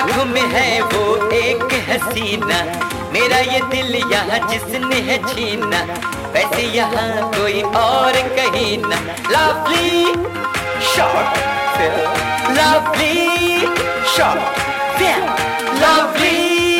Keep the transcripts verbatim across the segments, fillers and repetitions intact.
आंखों में है वो एक हसीना, मेरा ये दिल यहाँ जिसने है छीना, वैसे यहाँ कोई और कहीं ना। Lovely shot lovely shot lovely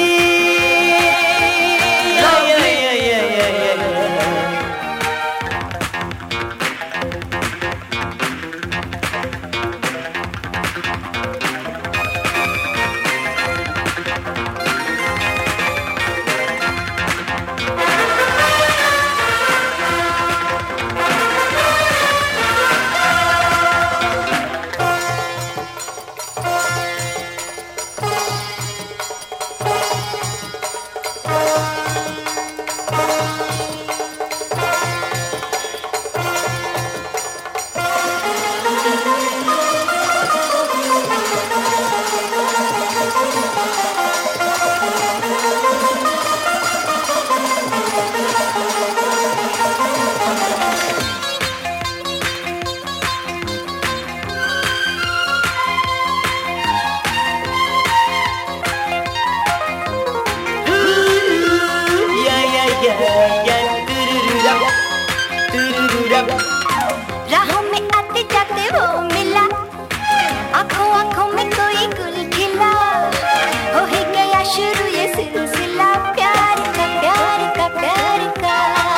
राहों में आते जाते वो मिला, आंखों आंखों में कोई गुल खिला, हो ही गया शुरू ये सिलसिला प्यार का प्यार का प्यार का।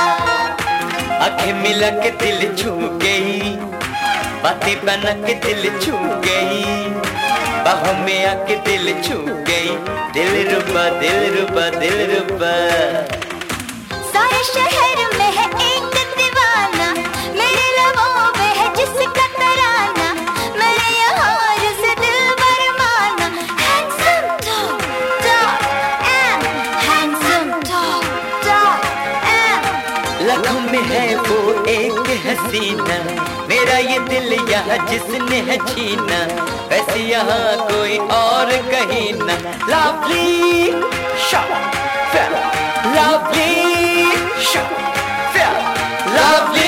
आंखें मिला के दिल छू गई, बातें बना के दिल छू गई, बाहों में आके दिल छू गई, दिल रुबा दिल रुबा दिल रुबा। सारे शहर में है एक दीवाना, मेरे लबों पे है जिसका तराना, मेरे यहाँ से दिल बरमाना। Handsome dog, dog and handsome dog, dog and। लाखों में है वो एक हसीना, मेरा ये दिल यहाँ जिसने है छीना, वैसे यहाँ कोई और कहीं ना। Lovely shot lovely shot lovely